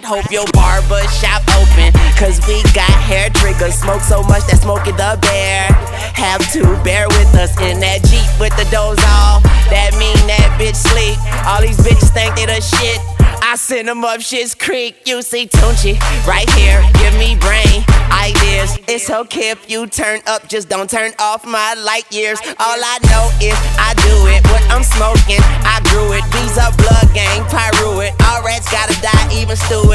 hope your barber shop open, cause we got hair triggers. Smoke so much that Smokey the Bear have to bear with us in that Jeep with the doors off. That mean that bitch sleep. All these bitches think they the shit. I send them up Shit's Creek. You see Tunechi right here, give me brain ideas. It's okay if you turn up, just don't turn off my light years. All I know is I do it. What I'm smoking, I grew it. These are blood gang, pyro it. All rats gotta die, even stew it.